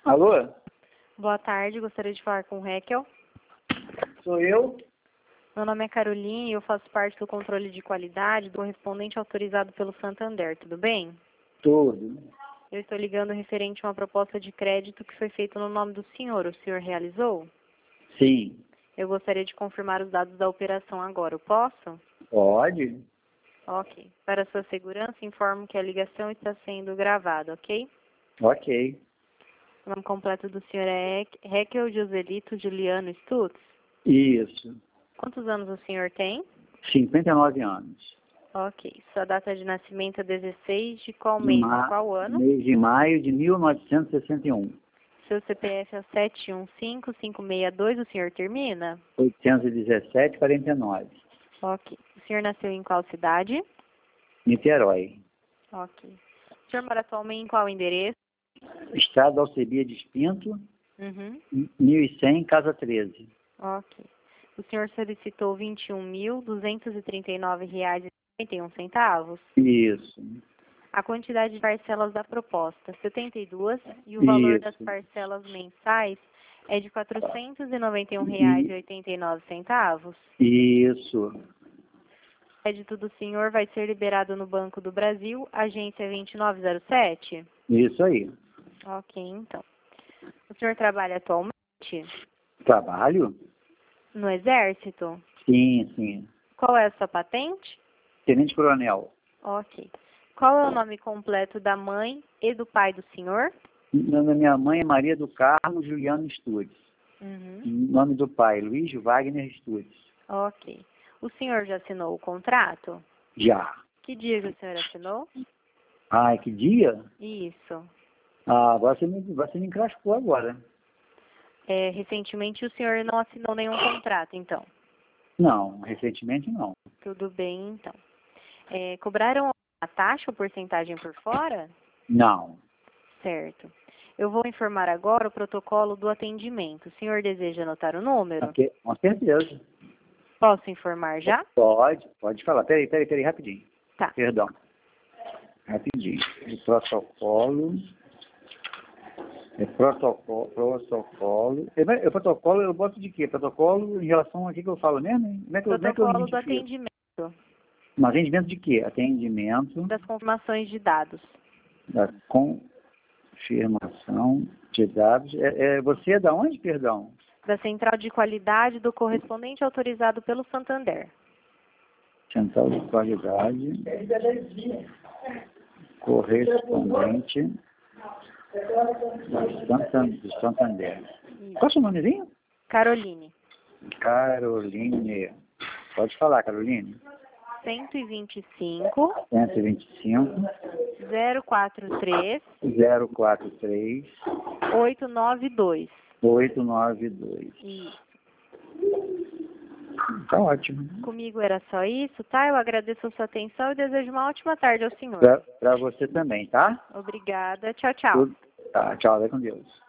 Alô? Boa tarde, gostaria de falar com o Raquel. Sou eu? Meu nome é Caroline e eu faço parte do controle de qualidade do correspondente autorizado pelo Santander, tudo bem? Tudo. Eu estou ligando referente a uma proposta de crédito que foi feita no nome do senhor. O senhor realizou? Sim. Eu gostaria de confirmar os dados da operação agora, eu posso? Pode? Ok. Para sua segurança, informo que a ligação está sendo gravada, ok? Ok. O nome completo do senhor é Raquel Joselito Juliano Stutz. Isso. Quantos anos o senhor tem? 59 anos. Ok. Sua data de nascimento é 16 de qual mês e qual ano? Mês de maio de 1961. Seu CPF é o 715562, o senhor termina? 817,49. Ok. O senhor nasceu em qual cidade? Niterói. Ok. O senhor mora atualmente em qual endereço? Estado Alcebiades Pinto, Uhum. 1100, Casa 13. Ok. O senhor solicitou R$ 21.239,51. Isso. A quantidade de parcelas da proposta, 72, e o valor das Isso. parcelas mensais é de R$ 491,89. Isso. O crédito do senhor vai ser liberado no Banco do Brasil, agência 2907? Isso aí. Ok, então. O senhor trabalha atualmente Trabalho? no Exército? Sim, sim. Qual é a sua patente? Tenente Coronel. Ok. Qual é o nome completo da mãe e do pai do senhor? O nome da minha mãe é Maria do Carmo Juliano Estudes. Uhum. O nome do pai, Luiz Wagner Estudes. Ok. O senhor já assinou o contrato? Já. Que dia que o senhor assinou? Ai, que dia? Isso. Ah, você me encrascou agora. Recentemente o senhor não assinou nenhum contrato, então. Não, recentemente não. Tudo bem, então. Cobraram a taxa ou porcentagem por fora? Não. Certo. Eu vou informar agora o protocolo do atendimento. O senhor deseja anotar o número? Ok, com certeza. Posso informar já? Pode falar. Peraí, rapidinho. Tá. Perdão. Rapidinho. O protocolo. Protocolo. Protocolo eu boto de quê? Protocolo em relação a que eu falo mesmo? Hein? Como é que eu Protocolo do identifico? atendimento. Um atendimento de quê? Atendimento Das confirmações de dados. da confirmação de dados. Você é da onde, perdão? Da Central de Qualidade do correspondente autorizado pelo Santander. Central de Qualidade. Correspondente do Santander. Qual é o seu nomezinho? Caroline. Caroline. Pode falar, Caroline. 125 125 043 043 892. 892. Isso. Tá ótimo. Comigo era só isso, tá? Eu agradeço a sua atenção e desejo uma ótima tarde ao senhor. Pra você também, tá? Obrigada. Tchau, tchau. Tá, tchau, vai com Deus.